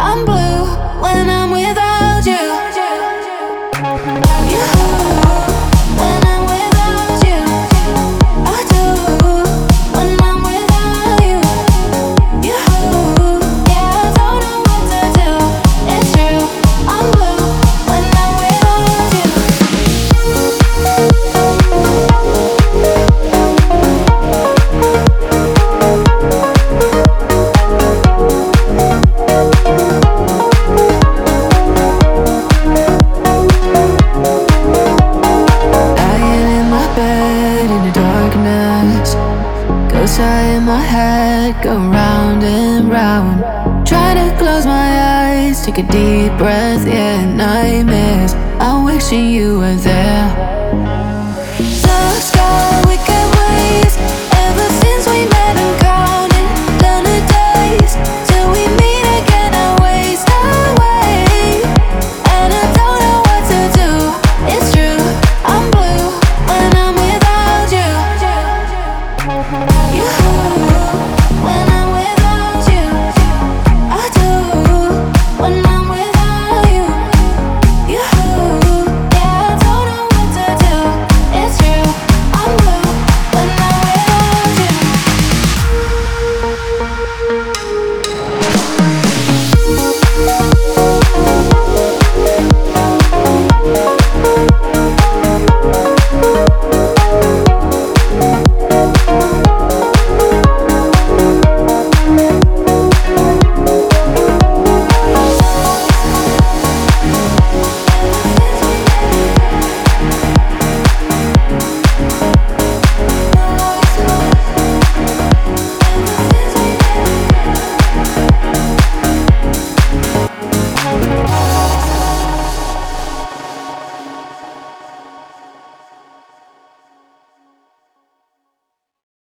I'm blue when I'm without you. You, when I'm without you. I do when I'm without you. You, yeah, I don't know what to do. It's true, I'm blue when I'm without you. Ghosts high in my head, go round and round. Try to close my eyes, take a deep breath, yeah, nightmares. I'm wishing you were there. The sky